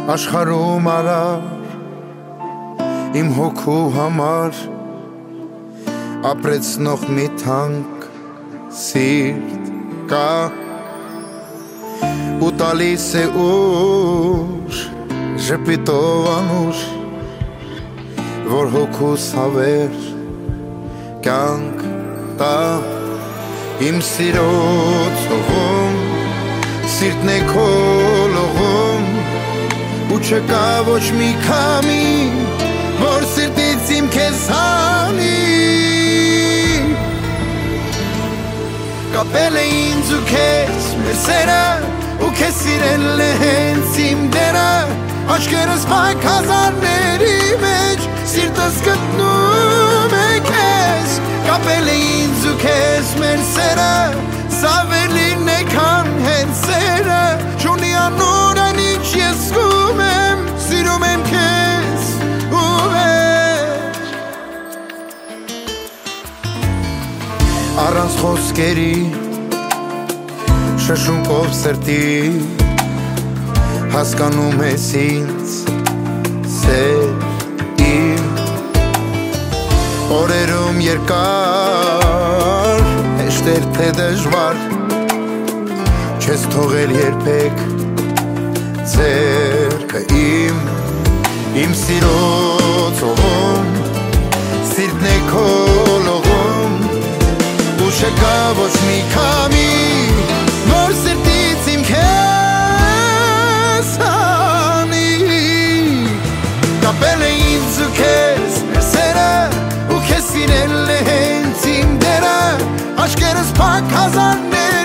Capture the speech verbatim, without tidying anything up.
Աշխարհում արար իմ հոգու համար ապրեցնող մի թանկ սիրտ կա ու տալիս է ուժ ժպիտով անուշ որ հոգուս հավեր կյանք տա իմ սիրո ցողում սիրտն է քո լողում ու չկա ոչ մի քամի որ սիրտից իմ քեզ հանի կապել է ինձ ու քեզ մեր սերը ու քեզ սիրել է հենց իմ դերը աչքերս փակ հազարների մեջ սիրտս գտնում է քեզ կապել է ինձ ու քեզ մեր սերը սավելին է քան հենց սերը չունի անուն այն ինչ ես զգում եմ սիրում եմ քեզ ու վեր առանց խոսքերի շշունկով սրտի հասկանում ես ինձ սեր իմ օրերում երկար հեշտ էր թե դժվար չես թողել երբեք ձեռքը իմ իմ սիրո ցողում սիրտն է քո լողում ու չկա ոչ մի քամի որ սիրտից իմ քեզ հանի կապել է ինձ ու քեզ մեր սերը ու քեզ սիրել է հենց իմ դերը աչքերս փակ հազարներ